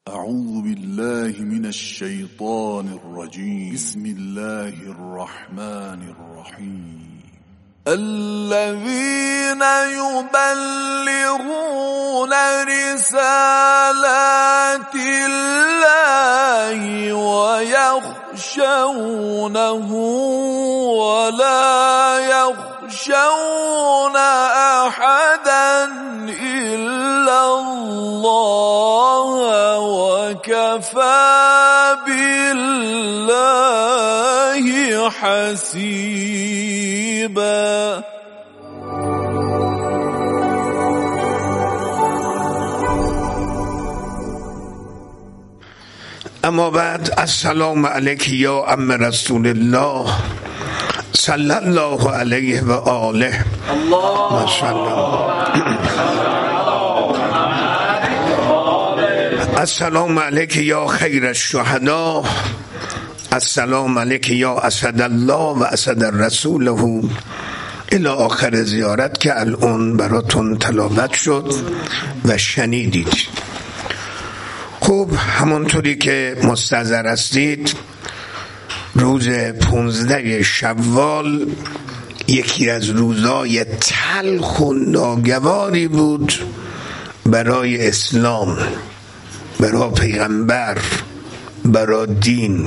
أعوذ بالله من الشيطان الرجيم. بسم الله الرحمن الرحيم. الذين يبلغون رسالات الله ويخشونه ولا يخشون أحدا إلا الله وكفى بالله حسيبا. اما بعد، السلام علیک یا عم رسول الله صلی الله علیه و آله. اللهم السلام علیک یا خیر الشهدا، السلام علیک یا اسد الله و اسد رسوله، الی آخر زیارت که الان براتون تلاوت شد و شنیدید. خب، همونطوری که مستحضر هستید، روز 15 شوال یکی از روزهای تلخ و ناگواری بود برای اسلام، برای پیغمبر، برای دین.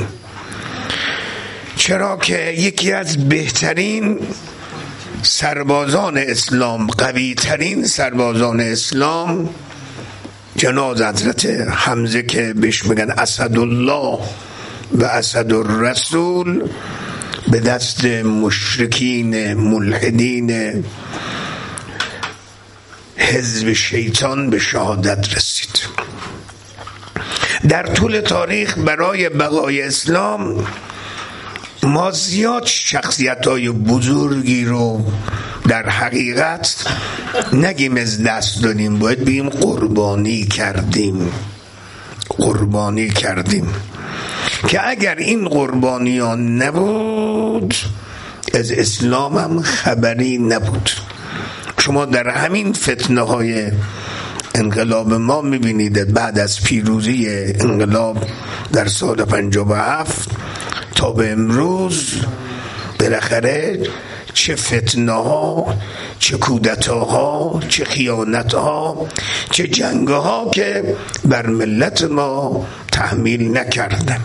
چرا که یکی از بهترین سربازان اسلام، قوی ترین سربازان اسلام، جناب حضرت حمزه که بهش میگن اسدالله و اسد الرسول، به دست مشرکین ملحدین حزب شیطان به شهادت رسید. در طول تاریخ برای بقای اسلام ما زیاد شخصیت‌های بزرگی رو در حقیقت نگیم از دست دادیم، باید بگیم قربانی کردیم که اگر این قربانیان نبود از اسلام هم خبری نبود. شما در همین فتنه های انقلاب ما میبینید بعد از پیروزی انقلاب در سال 57 تا به امروز بالاخره چه فتنه ها، چه کودتا ها، چه خیانت ها، چه جنگ ها که بر ملت ما تحمیل نکردن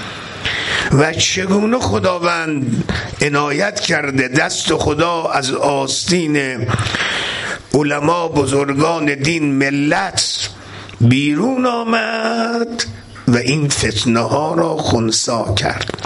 و چگونه خداوند عنایت کرده دست خدا از آستین علما بزرگان دین ملت بیرون آمد و این فتنه ها را خنثی کرد.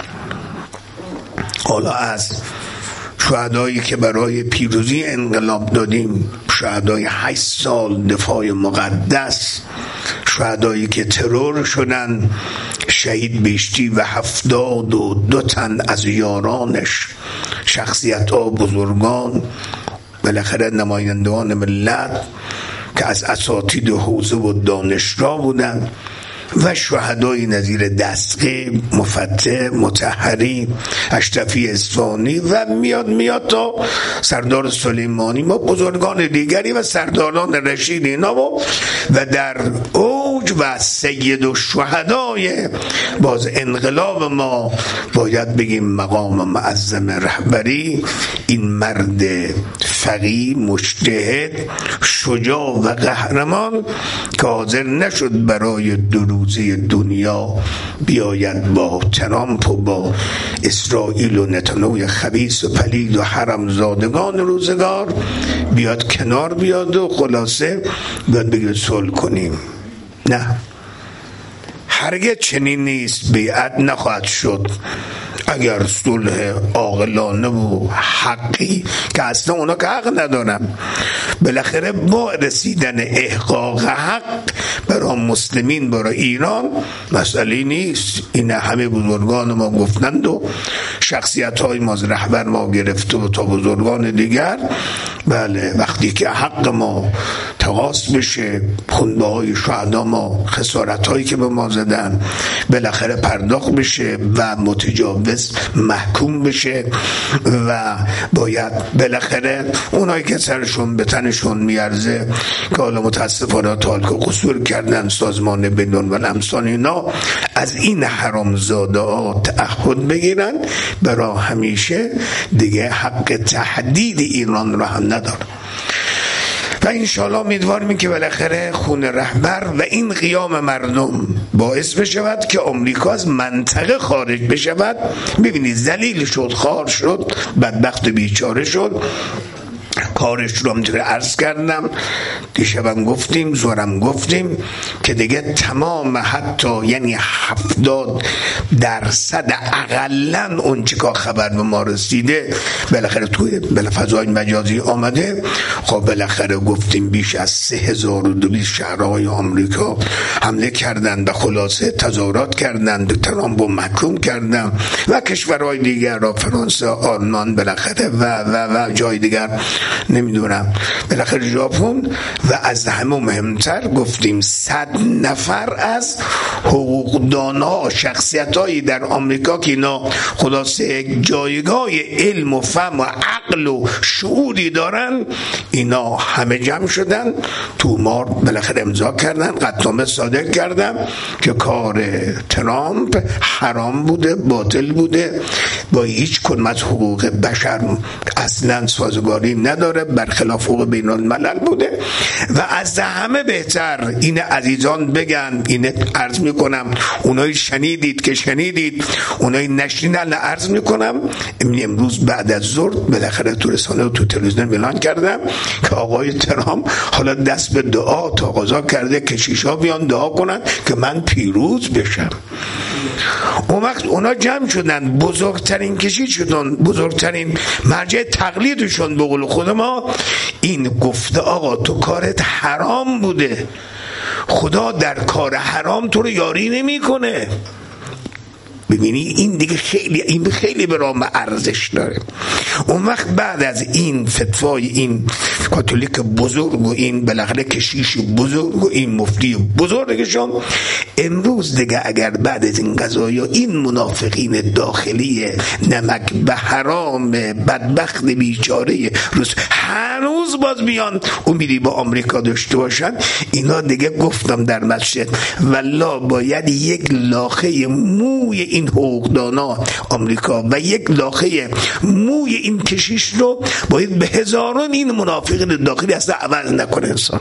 حالا از شهدایی که برای پیروزی انقلاب دادیم، شهدای 8 سال دفاع مقدس، شهدایی که ترور شدن، شهید بهشتی و 72 تن از یارانش، شخصیت ها بزرگان، بالاخره نمایندگان ملت که از اساتید حوزه و دانشجو بودند و شهدای نظیر دستقی، مفتح، مطهری، اشرفی اصفهانی و میاد تا سردار سلیمانی، ما بزرگان دیگری و سرداران رشید اینا و در اوج و سید الشهدای باز انقلاب ما باید بگیم مقام معظم رهبری، این مرد فقیه، مجتهد، شجاع و قهرمان که حاضر نشد برای روزی دنیا بیاید با ترامپ و با اسرائیل و نتانیاهو خبیث و پلید و حرامزادگان روزگار بیاد کنار بیاد و خلاصه بیاد بگه صلح کنیم. نه، هرگز چنین نیست، بیعت نخواهد شد اگر صلح عاقلانه و حقی که اصلا اونا که حق ندارن. بالاخره با رسیدن احقاق حق برای مسلمین، برای ایران مسئله نیست. این همه بزرگان ما گفتند و شخصیت های ما از رهبر ما گرفته و تا بزرگان دیگر بله وقتی که حق ما تقاضا بشه، خونبه‌های شهدا ما، خسارت‌هایی که به ما زدن بالاخره پرداخت بشه و متجاوز محکوم بشه و باید بالاخره اونایی که سرشون به تنشون میارزه که حالا متاسفانه تالک و قصور کردن سازمان بین‌الملل و امثال اینا، از این حرامزاده‌ها تعهد بگیرن برای همیشه دیگه حق تهدید ایران را هم ندارن. و انشاءالله امیدواریم که بالاخره خون رهبر و این قیام مردم باعث بشود که آمریکا از منطقه خارج بشود. ببینید ذلیل شد، خار شد، بدبخت بیچاره شد. کارش رو همونطور عرض کردم، دیشبم گفتیم، زورم گفتیم که دیگه تمام حتی یعنی 70% اقلن اون چی که خبر به ما رسیده بالاخره توی فضای مجازی آمده. خب بالاخره گفتیم بیش از 3200 شهرهای آمریکا حمله کردن و خلاصه تظاهرات کردن، ترامپ رو محکوم کردن و کشورهای دیگر را، فرانسه، آلمان بالاخره و جای دیگر نمیدونم، بالاخره ژاپن. و از همه مهمتر گفتیم 100 نفر از حقوقدانها، شخصیتایی در آمریکا که اینا خلاصه جایگاه علم و فهم و عقل و شعوری دارن، اینا همه جمع شدن تو مار، بالاخره امضا کردن، قطعنامه صادر کردن که کار ترامپ حرام بوده، باطل بوده، با هیچ کدوم از حقوق بشر اصلا سازگاری نداره، برخلاف حقوق بین الملل بوده. و از همه بهتر این عزیزان بگن، این عرض میکنم، اونایی شنیدید، اونایی نشنیدن عرض میکنم، امروز بعد از ظهر بالاخره تو رسانه و تو تلویزیون اعلان کردم که آقای ترامپ حالا دست به دعا تقاضا کرده که کشیشا بیان دعا کنن که من پیروز بشم. اون وقت اونا جمع شدن، بزرگترین کشیش شدن، بزرگترین مرجع تقلیدشون به قول خود ما این گفته آقا تو کارت حرام بوده، خدا در کار حرام تو رو یاری نمیکنه. ببینی این دیگه خیلی برام ارزش داره. اون وقت بعد از این فتوای این کاتولیک بزرگ و این بالاخره کشیش بزرگ و این مفتی بزرگشون، امروز دیگه اگر بعد از این قضایا این منافقین داخلی نمک به حرام بدبخت بیچاره روز هنوز باز بیان امیدی با آمریکا داشته باشن، اینا دیگه گفتم در مسجد والله باید یک لاخه موی این حقوقدانا آمریکا و یک لاخه موی این کشیش رو باید به هزاران این منافقین داخلی اصلا عوض نکنه انسان.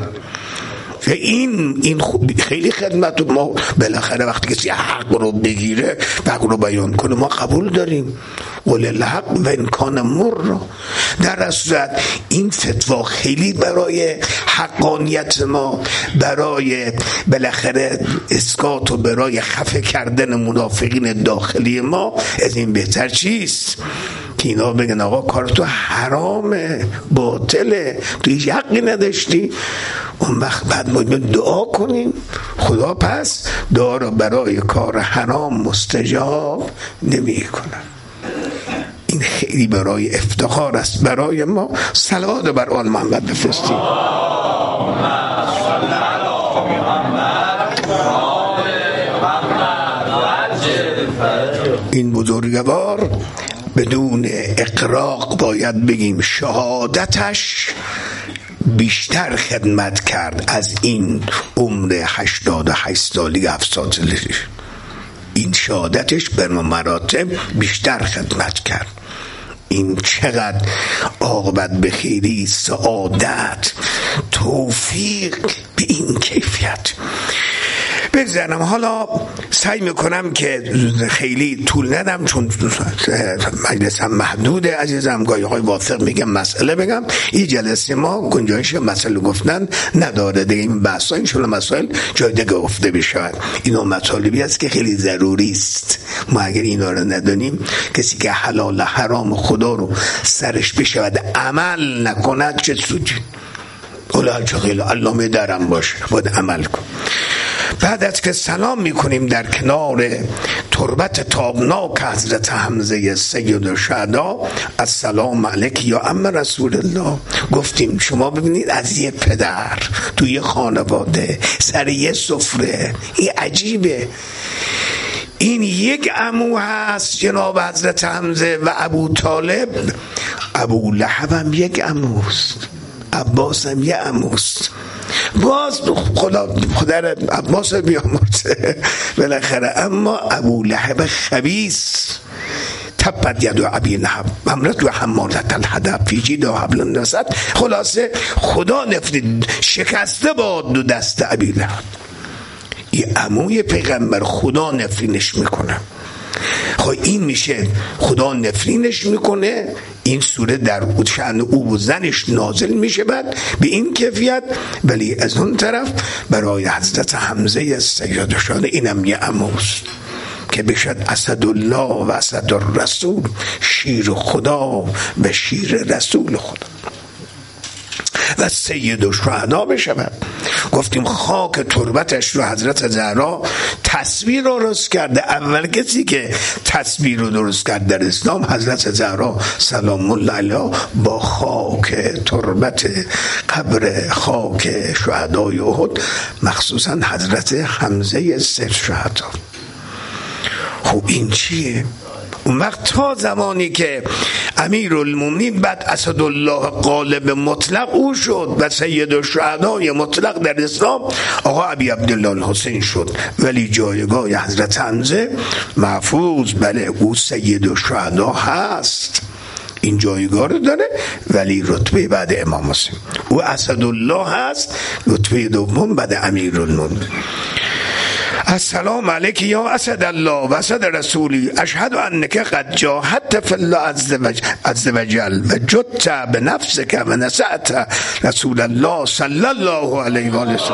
این خیلی خدمت ما بالاخره وقتی کسی حق رو بگیره حق رو بیان کنه ما قبول داریم، قول الحق و امکان مر. در اصل این فتوا خیلی برای حقانیت ما، برای بالاخره اسقاط و برای خفه کردن منافقین داخلی ما از این بهتر چیست که اینا بگن آقا کار تو حرامه، باطله، تو هیچ حقی نداشتی. اون وقت بعد ما دعا کنیم خدا پس دعا رو برای کار حرام مستجاب نمی کنن. این خیلی برای افتخار است برای ما. صلوات بر آل محمد بفرستیم. این بزرگوار بدون اقراق باید بگیم شهادتش بیشتر خدمت کرد از این عمر 88 سالی 70 سالی. این شهادتش بر مراتب بیشتر خدمت کرد. این چقدر عاقبت بخیری، سعادت، توفیق به این کیفیت. بگذارم حالا سعی میکنم که خیلی طول ندم چون مجلسم محدوده عزیزم، گاهی های واثق میگم مسئله بگم. این جلسه ما گنجایش مسئله گفتن نداره دیگه، این بحثا انشالله مسائل جای دیگه گفته بشود. اینا مطالبی است که خیلی ضروری است. ما اگر اینا رو ندانیم کسی که حلال حرام خدا رو سرش بشود عمل نکند چه سودی؟ اولا چه خیلی علامه درم باشه باید عمل کن. بعد از که سلام میکنیم در کنار تربت تابناک حضرت حمزه سید الشهدا، السلام علیک یا عم رسول الله، گفتیم شما ببینید از یه پدر توی خانواده سر یه سفره، این عجیبه. این یک عمو هست جناب حضرت حمزه و ابو طالب، ابو لهب هم یک عموست، عباس هم یک عموست. باز خدا عباس بیامرزه بالاخره، اما ابو لهب خبیث تبت ید ابی لهب امرت و حمالت الحطب فی جیدها حبل من مسد. خلاصه خدا نفرین شکسته باد دو دست ابی لهب. این عموی پیغمبر خدا نفرینش میکنه. خب این میشه خدا نفرینش میکنه، این سوره در شأن او و زنش نازل میشه بعد به این کیفیت. ولی از اون طرف برای حضرت حمزه سید الشهدا اینم یه عموست که بشد اسدالله و اسد الرسول، شیر خدا و شیر رسول خدا و سید الشهدا بشود. گفتیم خاک تربتش رو حضرت زهرا تصویر رو درست کرده. اول کسی که تصویر رو درست کرد در اسلام حضرت زهرا سلام الله علیها با خاک تربت قبر خاک شهدای احد، مخصوصا حضرت حمزه سید الشهدا. خب این چیه؟ اون وقت تا زمانی که امیرالمومنین بعد اسدالله غالب مطلق او شد و سید الشهدای مطلق در اسلام آقا ابی عبدالله الحسین شد، ولی جایگاه حضرت حمزه محفوظ، بله او سید الشهدا هست، این جایگاه رو داره، ولی رتبه بعد امام حسین او اسدالله هست، رتبه دوم بعد امیرالمومنین. السلام علیک یا اسد الله و اسد رسولی، اشهد انک قد جاهدت فی الله عز وجل و جدت بنفسک و نصحت رسول الله صلی الله علیه و آله.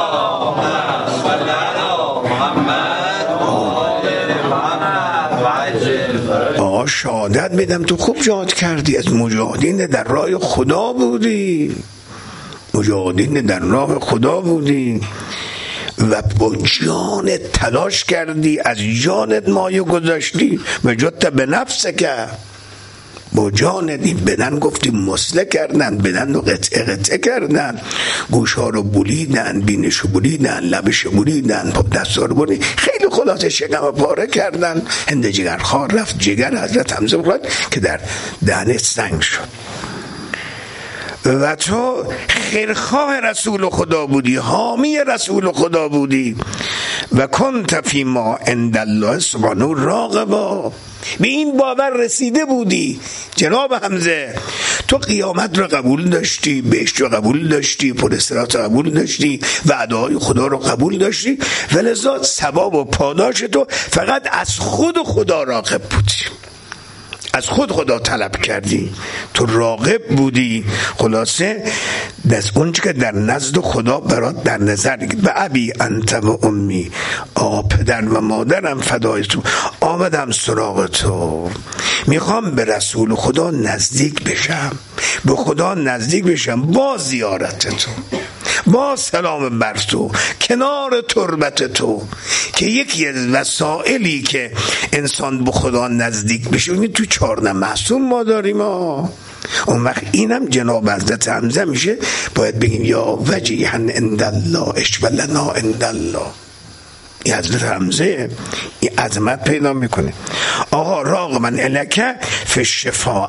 آقا شهادت میدم تو خوب جهاد کردی، از مجاهدین در راه خدا بودی، مجاهدین در راه خدا بودی و با جانت تلاش کردی، از جانت مایه گذاشتی و جدت به نفس که با جانت این بدن گفتیم مسله کردن، بدن رو قطعه کردن، گوشها رو بولیدن، بینش رو بولیدن، لبش رو بولیدن، دستا رو بولیدن، خیلی خلاصه شکم پاره کردن، هند جگر خار رفت، جگر حضرت حمزه بخورد که در دهنه سنگ شد. و تو خیرخواه رسول خدا بودی، حامی رسول خدا بودی و کنت فی ما عند الله سبحانه راغبا، به این باور رسیده بودی جناب حمزه. تو قیامت رو قبول داشتی، بهشت رو قبول داشتی، پرسترات رو قبول داشتی، وعده‌های خدا رو قبول داشتی، ولذا ثواب و پاداش تو فقط از خود خدا راغب بودی، از خود خدا طلب کردی، تو راغب بودی. خلاصه دست اونچه که در نزد خدا برات در نظر گرفت. و ابی انت و امی، آقا پدر و مادرم فدای تو، آمدم سراغ تو، میخوام به رسول خدا نزدیک بشم، به خدا نزدیک بشم با زیارت تو، با سلام بر تو، کنار تربت تو، که یکی از وسائلی که انسان به خدا نزدیک بشه این تو 4 معصوم ما داریم. اون وقت اینم جناب حضرت حمزه میشه باید بگیم یا وجیها عند الله اشفع لنا عند الله. این حضرت حمزه این عظمت پیدا میکنه. آقا راغبا الیک فی الشفاعه،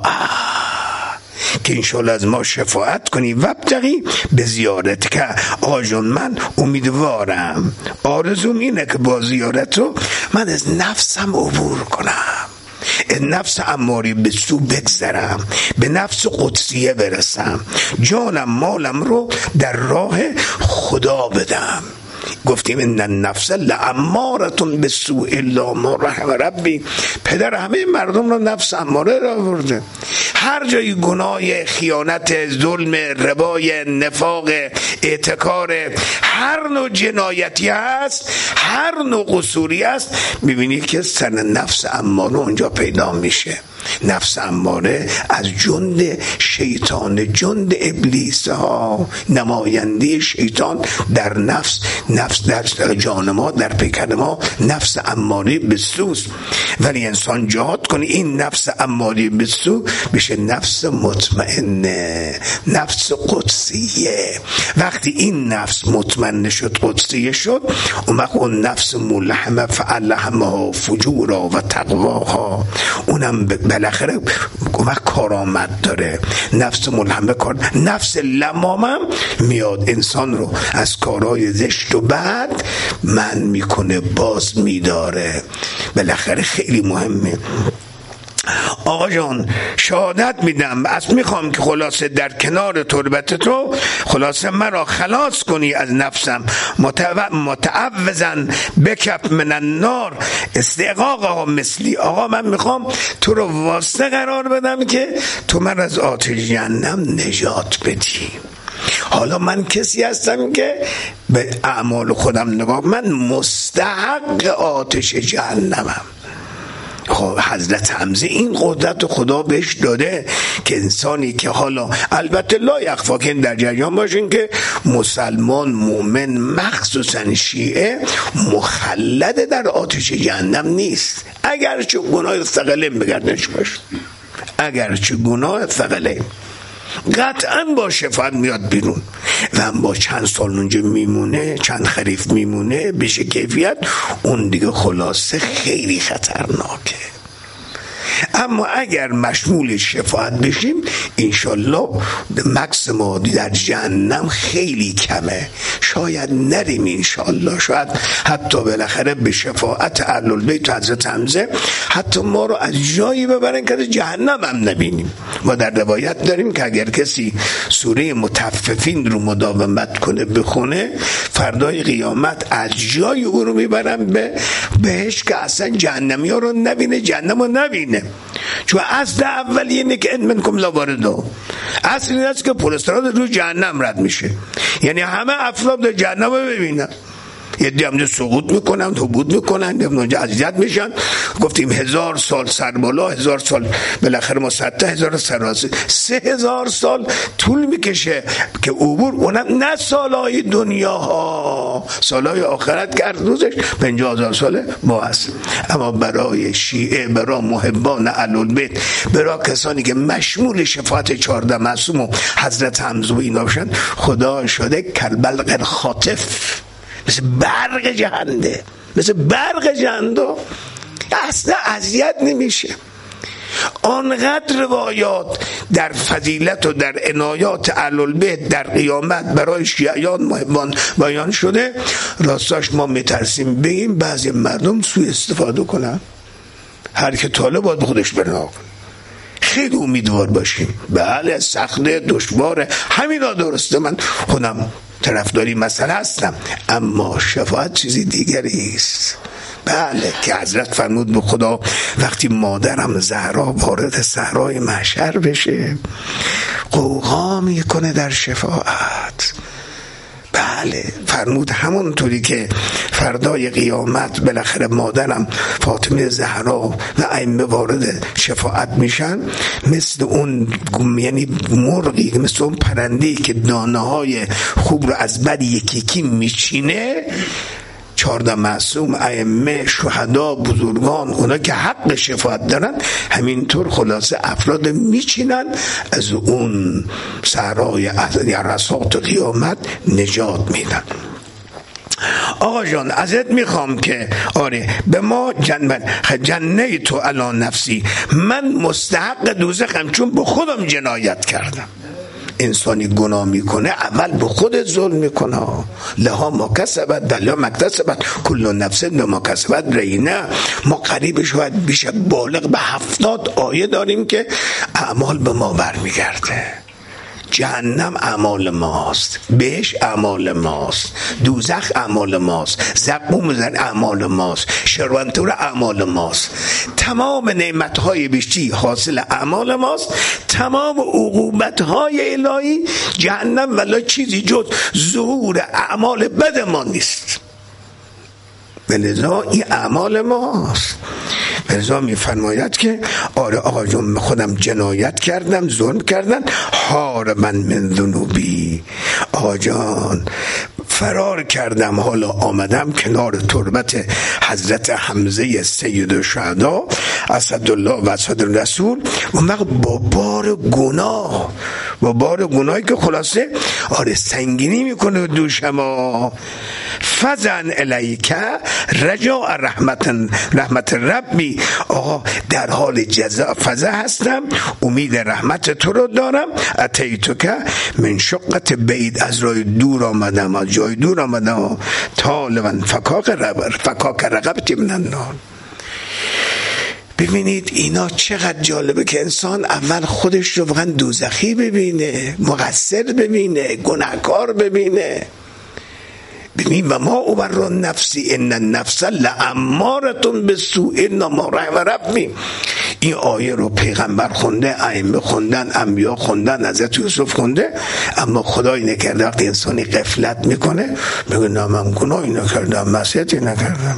که انشاءالله از ما شفاعت کنی، وابتغی به زیارت که آجون من امیدوارم، آرزوم اینه که با زیارت رو من از نفسم عبور کنم، نفس اماری به سو بگذرم، به نفس قدسیه برسم، جانم مالم رو در راه خدا بدم. گفتیم ان النفس لامارتون بالسوء الا ما رحم ربی، پدر همه مردم رو نفس اماره را آورده. هر جای گناه، خیانت، ظلم، ربای، نفاق، اعتکار، هر نوع جنایتی هست، هر نوع قصوری هست، میبینید که سن نفس اماره اونجا پیدا میشه. نفس اماره از جند شیطان، جند ابلیس ها، نماینده شیطان در نفس نفس در جان ما، در پیکر ما نفس اماره بالسوست، ولی انسان جهاد کنه این نفس اماره بالسو بشه نفس مطمئنه، نفس قدسیه. وقتی این نفس مطمئن شد، قدسیه شد، اون نفس ملهمه فالهمها فجورا و تقواها، اونم بالاخره کارآمد داره. نفس ملهمه نفس لمامم میاد انسان رو از کارهای زشت و بد من میکنه، باز میداره. بالاخره خیلی مهمه. آقا جان شهادت میدم، میخوام که خلاصه در کنار تربت تو خلاصه مرا خلاص کنی از نفسم، متعوذن بکف من النار استحقاقها مثلی. آقا من میخوام تو رو واسطه قرار بدم که تو من از آتش جهنم نجات بدی. حالا من کسی هستم که به اعمال خودم نگاه، من مستحق آتش جهنمم. خب حضرت حمزه این قدرت خدا بهش داده که انسانی که حالا البته لا یخفا که در جریان باشین که مسلمان مومن مخصوصا شیعه مخلد در آتش جهنم نیست، اگرچه گناه ثقلین بگردنش باشه، اگرچه گناه ثقلین قطعا با شفاعت میاد بیرون و با چند سال اونجا میمونه، چند خریف میمونه بشه کیفیت، اون دیگه خلاصه خیلی خطرناکه. اما اگر مشمول شفاعت بشیم انشالله مکس ما در جهنم خیلی کمه، شاید نریم انشالله، شاید حتی بالاخره به شفاعت اهل البیت حضرت حمزه حتی ما رو از جایی ببرن که جهنم هم نبینیم. ما در روایت داریم که اگر کسی سوره مطففین رو مداومت کنه بخونه، فردای قیامت از جای او رو میبرن به بهش که اصلا جهنمی ها رو نبینه، جهنم رو نبینه. چون اصل اولی اینه که ان منکم لا واردو، اصل این است که پرستراد رو جهنم رد میشه، یعنی همه افراد در جهنم رو ببینن. یه دیگه سقوط میکنن، هبوط میکنن، اونجا اذیت میشن. گفتیم 1000 سال سر بالا، 1000 سال بالاخره مسطح، 1000 سرازی، 3000 سال طول میکشه که عبور، اونم نه سالهای دنیا ها، سالهای آخرت که روزش 50000 ساله با است. اما برای شیعه، برای محبان اهل البیت، برای کسانی که مشمول شفاعت 14 معصوم و حضرت حمزه و اینا باشن، خدا شده کالبلق خاطف، مثل برق جهنده، مثل برق جهنده، اصلا اذیت نمیشه. آنقدر روایات در فضیلت و در عنایات اهل البیت در قیامت برای شیعیان محبان بیان شده، راستاش ما میترسیم بگیم بعضی مردم سوء استفاده کنن. هر که طالب باید به خودش بنا کنه. خیلی امیدوار باشیم. بله سخته، دشواره، همینا درسته، من خودم طرفداری مسئله هستم، اما شفاعت چیزی دیگری است. بله که حضرت فرمود به خدا وقتی مادرم زهرا وارد صحرای محشر بشه قوقا میکنه در شفاعت. بله فرمود همونطوری که فردای قیامت بالاخره مادرم فاطمه زهرا و ائمه وارد شفاعت میشن، مثل اون یعنی مرغی، مثل اون پرنده‌ای که دانه‌های خوب رو از بد یکی میچینه، 14 معصوم، ائمه، شهدا، بزرگان، اونا که حق شفاعت دارن، همینطور خلاصه افراد میچینن از اون صحرای عرصات قیامت نجات میدن. آقا جان ازت میخوام که آره به ما جنه تو علی نفسی، من مستحق دوزخم چون به خودم جنایت کردم. انسانی گناه میکنه اول به خود ظلم میکنه، لها ما کسبت دلا مکتسبت کل نفس بما کسبت رهینه. ما قریب شاید بیش بالغ به 70 آیه داریم که اعمال به ما برمیگرده. جهنم اعمال ماست، بهش اعمال ماست، دوزخ اعمال ماست، زقوم زن اعمال ماست، شروانتور اعمال ماست، تمام نعمتهای بیشتی حاصل اعمال ماست، تمام عقوبتهای الهی جهنم ولا چیزی جز ظهور اعمال بد ما نیست. لذا این اعمال ماست. لذا میفرماید که آره آقا جون خودم جنایت کردم، ظلم کردم، حار من ذنوبی. آقا جان فرار کردم، حالا آمدم کنار تربت حضرت حمزه سید الشهدا اسدالله و اسدالرسول. اون وقت با بار گناهی که خلاصه سنگینی میکنه دوشما. فزن الیک رجاء رحمت ربی، آقا در حال جزا فزع هستم، امید رحمت تو رو دارم. اتیتو که من شقت بعید، از راه دور آمدم، از جای دور آمدم. طالبا فکاک رقبتی من النار. ببینید اینا چقدر جالبه که انسان اول خودش رو واقعا دوزخی ببینه، مقصر ببینه، گناهکار ببینه. ببین و ما اوبر نفسی ان النفس لامارتون بالسوء الا ما رحم ربی. این آیه رو پیغمبر خونده، ائمه خوندن، انبیا خوندن، حضرت یوسف خونده، اما خدای نکرده وقتی انسانی غفلت میکنه میگه نه من گناهی نکردم، معصیتی نکردم.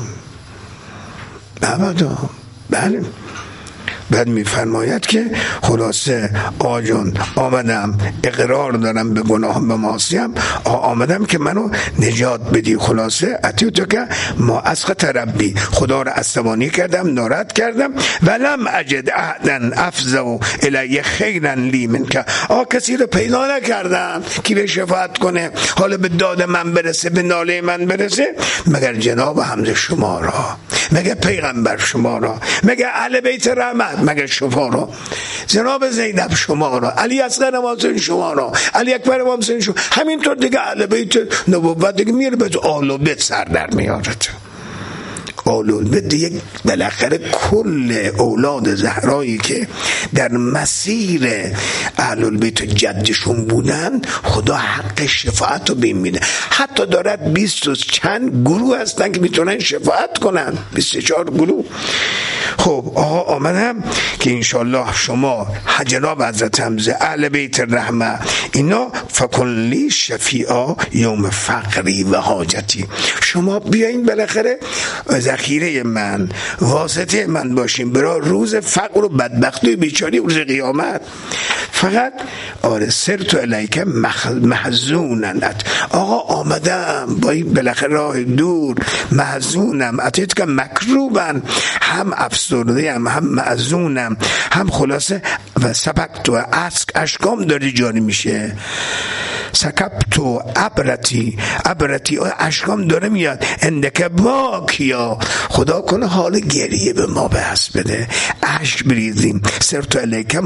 ابدا. بله. بعد میفرماید که خلاصه آجان آمدم اقرار دارم به گناه به معاصیم، آمدم که منو نجات بدی. خلاصه اتیتو که ما اسخط ربی، خدا رو عصبانی کردم، ناراحت کردم. ولم اجد احدا افزع الی خیرا لی منک، کسی رو پیدا نکردم که به شفاعت کنه، حالا به داد من برسه، به ناله من برسه، مگر جناب حمزه شما را، مگر پیغمبر شما را، مگر اهل بیت رحمت، مگر شما را، جناب زینب شما را، علی اصغر امام حسین شما را، علی اکبر امام حسین شما، همینطور دیگه اهل بیت نبوت دیگه میره به آل بیت سر در میارد. آل بیت دیگه بالاخره کل اولاد زهرایی که در مسیر اهل بیت جدشون بودن، خدا حق شفاعت رو بهم میده. حتی دارد 20 و چند گروه هستن که میتونن شفاعت کنن، 24 گروه. خب آمدم که انشالله شما جناب حضرت حمزه اهل بیت رحمه اینا فکلی شفیعا یوم فقری و حاجتی، شما بیاین بالاخره ذخیره من، واسطه من باشین برای روز فقر و بدبختی و بیچاری روز قیامت. فقط سرت الیک محزونن، آمدم با این بالاخره راه دور، محزونم، اتیت که مکروبن، هم افسرده هم محزونم، هم خلاصه و سبکت و اشکام داری جاری میشه. سکبتو عبرتی اشکام داره میاد. اندک باکیا، خدا کنه حال گریه به ما بحث بده، اشک بریزیم. سرتو الیک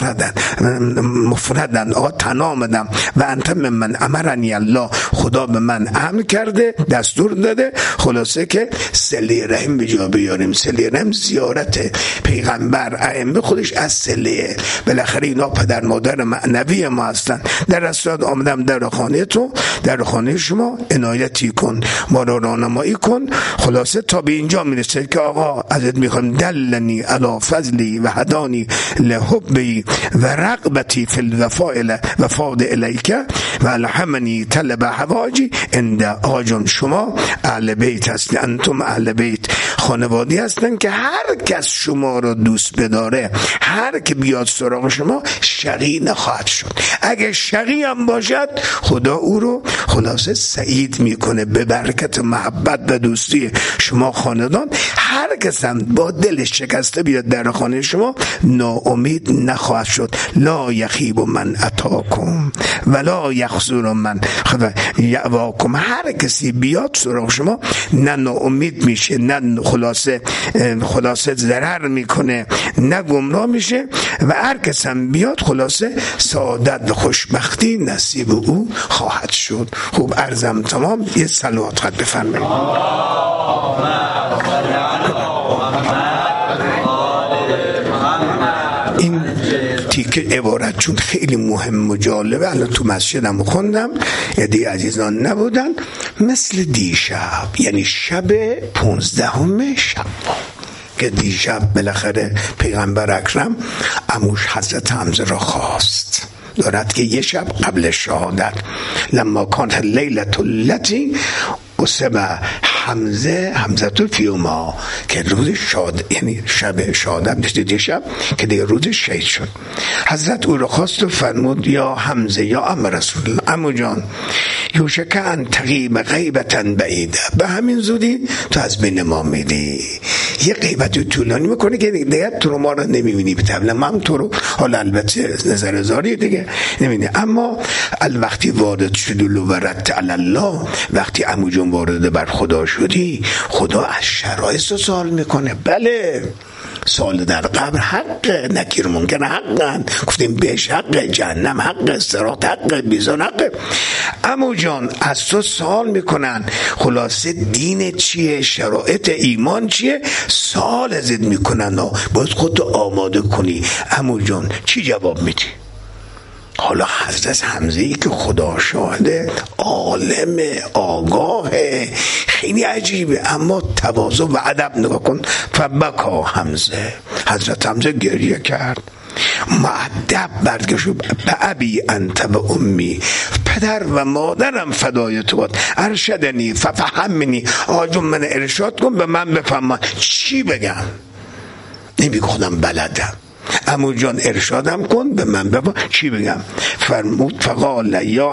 مفردن تنها آمدم. و انت من امرنی الله، خدا به من امر کرده، دستور داده خلاصه که صله رحم به جا بیاریم. صله رحم زیارت پیغمبر، ائمه خودش از صله، بالاخره اینا پدر مادر معنوی ما هستن. در رسالت آمدم در خانه تو، در خانه شما عنایتی کن، ما را راهنمایی کن. خلاصه تا به اینجا میرسه که آقا ازت میخوام دلنی علی فضلی و هدانی لحبی و رغبتی فی الوفاد الیک و الهمنی طلب حواجی. اند آجان شما اهل بیت هستید، انتم اهل بیت، خانوادی هستن که هر کس شما رو دوست بداره، هر که بیاد سراغ شما شقی نخواهد شد. اگه شقی هم باشد خدا او رو خلاصه سعید میکنه به برکت محبت و دوستی شما خاندان. هر کس هم با دلش شکسته بیاد در خانه شما ناامید نخواهد شد. لا یخیب من اتاکم ولا یخذر من یعواکم، هر کسی بیاد سراغ شما نه ناامید میشه، نه خلاصه ضرر میکنه، نه گمراه میشه. و هر کس هم بیاد خلاصه سعادت و خوشبختی نصیب او خواهد شد. خوب عرضم تمام. یه صلوات خط بفرمایید. این تیکه عبارت چون خیلی مهم و جالبه، الان تو مسجدم خوندم، یعنی عزیزان نبودن، مثل دیشب، یعنی شب 15 شب که دیشب بالاخره پیغمبر اکرم عموش حضرت حمزه را خواست، دارد که یه شب قبل شهادت، لما کانت لیلة التی اسمه حمزه تو فیوما که روز یعنی شب شهادت نشده شب که دیگه روز شهید شد. حضرت او رو خواست و فرمود یا حمزه یا ام رسول الله، عمو جان یوشک ان تغیب غیبتا بعیده، به همین زودی تو از بین ما میدی. یه غیبت طولانی میکنه که دیگه تو ما رو نمیبینی. به طبع من تو رو حالا البته نظر زاری دیگه نمیبینی، اما وقتی وارد شدی و رد علی الله، وقتی عمو جان وارد بر خدا شدی، خدا از شرایط سوال میکنه. بله سوال در قبر حق، نکیر منکر حقن، گفتیم بهش حق، جهنم حق، استراحت حق، بیزان حق. عمو جان از تو سوال میکنن خلاصه دین چیه، شرایط ایمان چیه، سوال ازت میکنن و باید خودتو آماده کنی. عمو جان چی جواب میدی؟ حالا حضرت حمزه‌ای که خدا شاهده، عالم آگاه، خیلی عجیبه، اما تواضع و ادب نگاه کن. فبکا حمزه، حضرت حمزه گریه کرد، مؤدب برگشت، به ابی انت و امی، پدر و مادرم فدای تو باد، ارشدنی ففهمنی، آجون من ارشاد کن به من بفهمم چی بگم. نمی خودم بلدم، عمو جان ارشادم کن به من بفهم چی بگم. فرمود فقال یا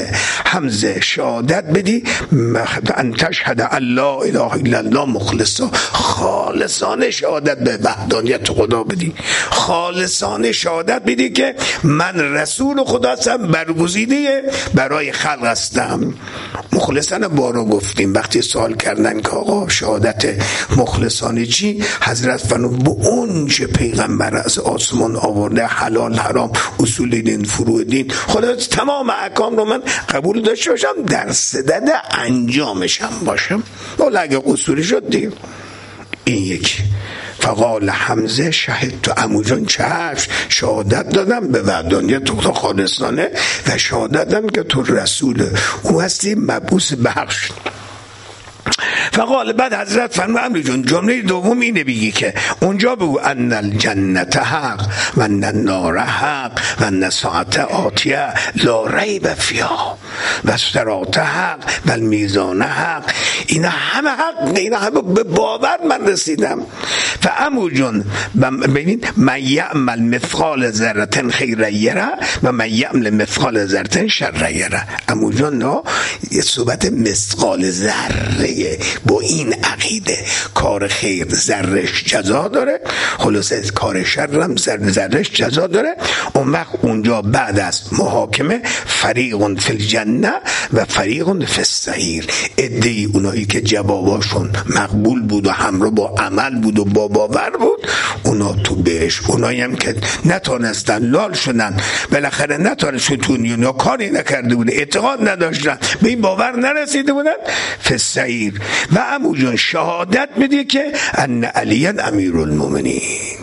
حمزه شهادت بدی ان تشهد الله اله الا الله مخلصا، خالصانه شهادت به وحدانیت خدا بدی، خالصانه شهادت بدی که من رسول خدا هستم، برگزیده برای خلق هستم. مخلصانه بارو گفتیم وقتی سوال کردن که آقا شهادت مخلصانه چی، حضرت فرمود به اون چه پیغمبر از آسمان آورده، حلال حرام، اصول دین، فروع دین، خدا تمام احکام رو من قبول داشته باشم، در صدد انجامشم باشم. ولی اگه قصوری شد دیگه این یکی. فقال حمزه شهد تو، عمو جان چشم، شهادت دادم به وحدانیت تو خالصانه و شهادت دادم که تو رسول او هستی، مبعوث بخش. فقال بعد حضرت فرمود عمرو جان جمله دوم اینه بگی که اونجا بگو ان الجنت حق و ان النار حق و ان الساعه آتیه لا ریب فیها و الصراط حق و المیزان حق. اینا همه حق، اینا همه به باور من رسیدم. و عمو جان ببینید من یعمل مثقال ذره خیر یره و من یعمل مثقال ذره شر یره. عمو جان نه یه صحبت مثقال ذره، با این عقیده کار خیر ذرهش جزا داره، خلاصه کار شرم ذرهش جزا داره. اون وقت اونجا بعد از محاکمه فریقون فی الجنه و فریقون فی السعیر، عده‌ای اونایی که جواباشون مقبول بود و همراه با عمل بود و با باور بود، اونا تو بهش، اونایی هم که نتونستن لال شدن، بالاخره نتونستن تو دنیا کاری نکرده بودن، اعتقاد نداشتن، به این باور نرسیده بودن، فی السعیر. و عمو جان شهادت بدی که ان علی امیرالمومنین،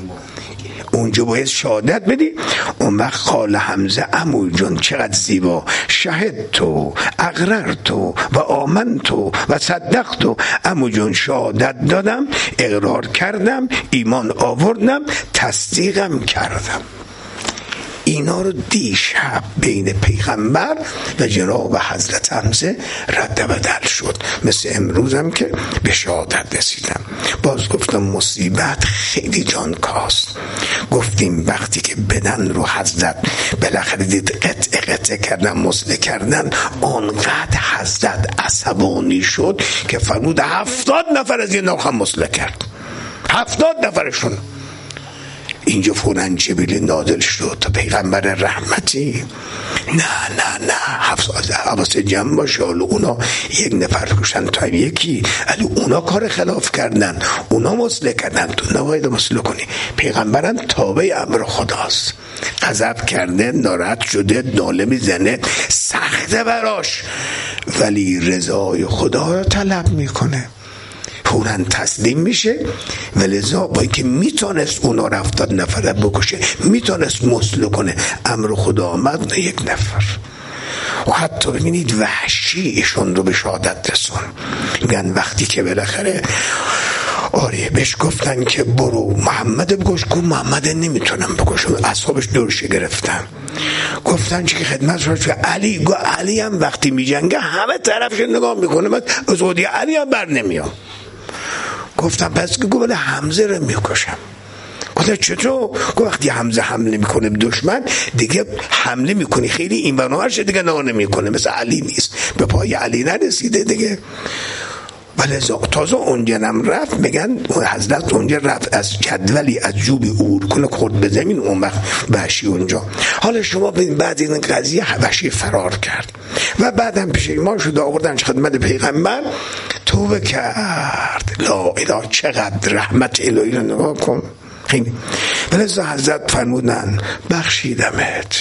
اونجا باید شهادت بدی. اون وقت قال حمزه عمو جان چقدر زیبا، شهد تو اقرر تو و آمن تو و صدق تو. عمو جان شهادت دادم، اقرار کردم، ایمان آوردم، تصدیقم کردم. اینا رو دیشب بین پیغمبر و جناب حضرت حمزه رد و بدل شد، مثل امروز هم که به شهادت رسیدم. باز گفتم مصیبت خیلی جان کاست. گفتیم وقتی که بدن رو حضرت بالاخره دید قطع کردن، مسله کردن، آنقدر حضرت عصبانی شد که فرمود 70 نفر از یه ناخن مسله کرد، 70 نفرشون. اینجا فوراً جبریل نازل شد تا پیغمبر رحمتی نه حواس جمع باشه، اونا یک نفر کشن تا یکی، اونا کار خلاف کردن، اونا مسله کردن، تو نباید مسله کنی. پیغمبرم تابع امر خداست، غضب کرده، ناراحت شده، ناله میزنه، سخته براش، ولی رضای خدا رو طلب میکنه، فوراً تسلیم میشه. ولذا با اینکه میتونست اونا رو 70 نفر بکشه، میتونست مسلو کنه، امر خدا آمد یک نفر. و حتی ببینید وحشی ایشون رو به شهادت رسون. میگن وقتی که بالاخره آره بهش گفتن که برو محمد بکش. گفت محمد نمیتونم بکشم. اصحابش دورش گرفتن. گفتن چه خدمت را چه علی. گفت علی هم وقتی میجنگه همه طرفش نگاه میکنه، من از خودی علی هم بر نمیام. گفتم پس که گفت حمزه رو میکشم. گفتم چطور؟ گفت وقتی حمزه حمله میکنه به دشمن دیگه حمله میکنی خیلی این برنامه‌اش دیگه نگاه نمیکنه، مثل علی نیست، به پای علی نرسیده دیگه. ولی تازه اونجا هم رفت، میگن حضرت اونجا رفت از جدولی از جوبی عبور کنه خورد به زمین، اون وقت وحشی اونجا. حالا شما ببین بعد این قضیه وحشی فرار کرد و بعدم پشیمان شد، آوردن خدمت پیغمبر، توبه کرد. لا اله، چقدر رحمت الهی رو نگاه کن. خیلی ولی حضرت فرمودن بخشیدمت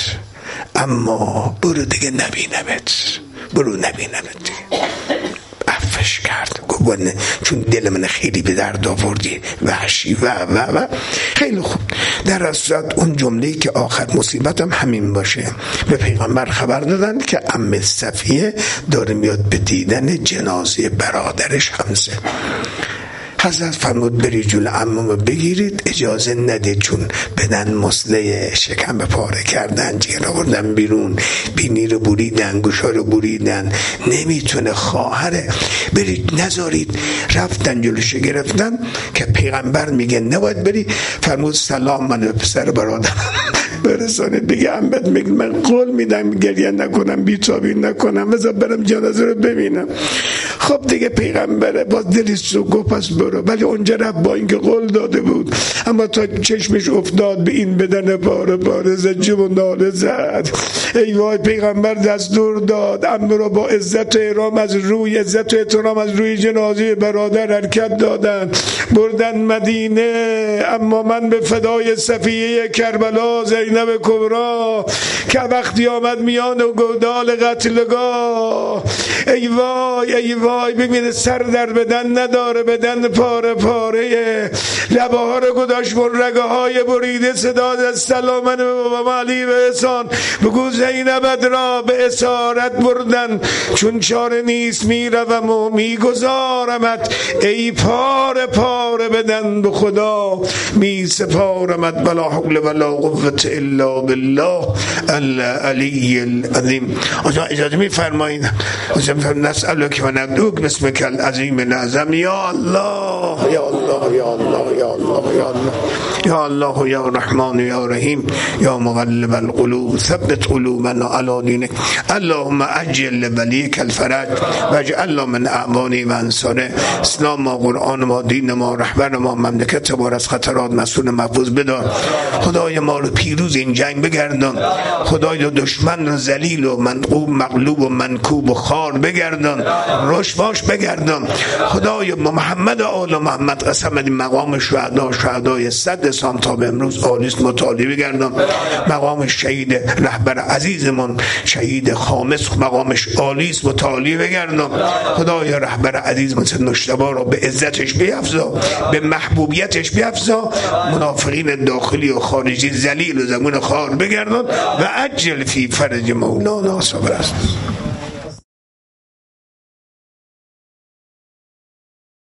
اما برو دیگه نبینمت، برو نبینمت دیگه. عفوش کرد. گفت چون دل من خیلی به درد آوردی وحشی و خیلی خوب. در اصل اون جمله‌ای که آخر مصیبتم همین باشه، به پیغمبر خبر دادن که عمه صفیه داره میاد به دیدن جنازه برادرش حمزه. حضرت فرمود بری جلو عمومو بگیرید، اجازه ندید، چون بدن مسله شکم به پاره کردن، جگر آوردن بیرون، بینی رو بریدن، گوشا رو بریدن، نمیتونه خواهره، برید نذارید. رفتن جلوش گرفتن که پیغمبر میگه نباید بری. فرمود سلام من پسر برادرم برسانه، بگه عمت میگه من قول میدم گریه نکنم، بی‌تابی نکنم، بذار برم جنازه رو ببینم. خب دیگه پیغمبر باز دلش رو گفت پس برو. ولی اونجا رفت با اینکه قول داده بود، اما تا چشمش افتاد به این بدن پاره پاره زجه و ناله زد. ای وای، پیغمبر دستور داد عمه رو با عزت و احترام از روی جنازه برادر حرکت دادن، بردن مدینه. اما من به فدای صفیه کربلا زینب کبرا که وقتی آمد میان و گودال قتلگاه، ای وای ای وای، ببینه سر در بدن نداره، بدن پاره پاره، لبه ها رو گذاشت بر رگه های بریده، صدا از سلامن و علی به احسان، بگو زینبت را به اسارت بردن، چون چاره نیست میروم و میگذارمت، ای پاره پاره بدن به خدا می سپارمت، بلا حول ولا قوت الا بالله العلی العظیم. اجازه میفرمایید نسألک و ندعوک بسمک العظیم العظم. یا الله یا الله یا الله یا الله یا الله یا الله یا رحمان یا رحیم یا مقلب القلوب ثبت قلوبنا علی دینک. اللهم عجل ولیک الفرج واجعلنا من اعوان و انصاره. اسلام ما، قرآن ما، دین ما، رهبر ما، مملکت ما را از خطرات مسئول محفوظ بدار. خدای ما رو پیروز این جنگ بگردان. خدای دشمن رو ذلیل و منقوب مغلوب و منکوب و خار بگردان، رشواش بگردان. خدای محمد و آل محمد قسم بدیم مقام شهدای 100 اسلام تا به امروز عالیست متعالی بگردان. مقام شهید رهبر عزیزمون شهید خامس مقامش عالیست متعالی بگردان. خدای رهبر عزیز مثل مجتبی رو به عزتش بیفزا، به محبوبیتش بیفزا، منافقین داخلی و خارجی ذلیل و زمون خار بگردان و عجل فی فرج مولانا صبر است.